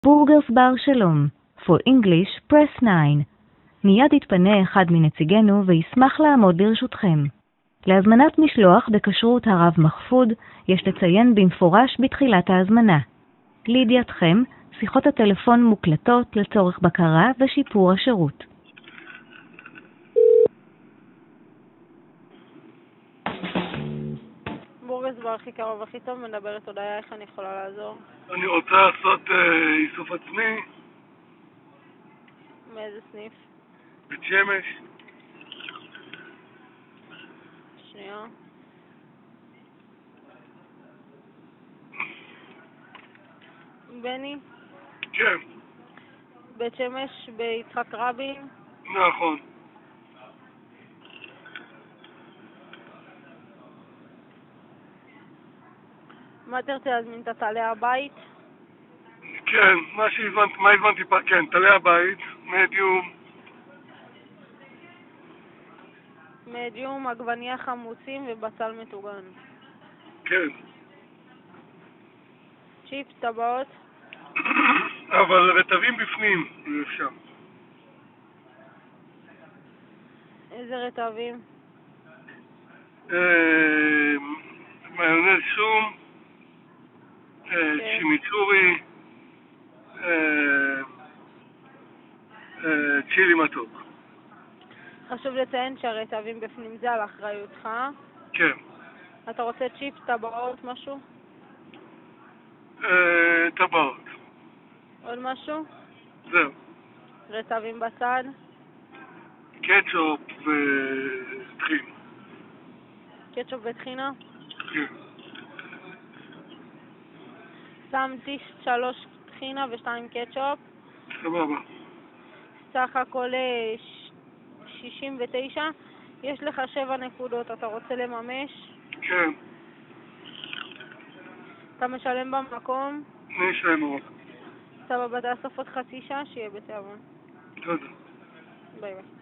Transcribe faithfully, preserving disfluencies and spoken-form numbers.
בורגרס בר שלום. For English, press nine. מיד יתפנה אחד מנציגנו וישמח לעמוד לרשותכם. להזמנת משלוח בכשרות הרב מחפוד, יש לציין במפורש בתחילת ההזמנה. לידיעתכם, שיחות הטלפון מוקלטות לצורך בקרה ושיפור השירות. בורגרס בר הכי קרוב הכי טוב, מדברת הודעה, איך אני יכולה לעזור? אני רוצה לעשות אה, איסוף עצמי. מאיזה סניף? בית שמש. שנייה. בני? כן, בית שמש ביצחק רבין? נכון. מה תרצה להזמין? אתה תעלה הבית? כן, מה שהבנתי, מה הבנתי פה, כן, תעלה הבית, מדיום. מדיום, עגבניה חמוצים ובצל מטוגן. כן. צ'יפס, טבעות? אבל רטבים בפנים, אם אפשר. איזה רטבים? אה, מיונז שום, אה, כן. שימיצורי, אה, אה, צ'ילי מתוק. חשוב לציין שהרטבים בפנים זה על אחריותך. כן. אתה רוצה צ'יפס, טבעות, משהו? אה, טבעות. עוד משהו? זהו. רטבים בצד? קטשופ וטחין. קטשופ וטחינה? כן. שמתי שלוש טחינה ושתיים קטשופ. סבבה. סך הכל אה, ש- שישים ותשע. יש לך שבע נקודות, אתה רוצה לממש? כן. אתה משלם במקום? אני אשלם ארוך. סבבה, תאסוף עוד חצי שעה, שיהיה בתיאבון. תודה. ביי ביי.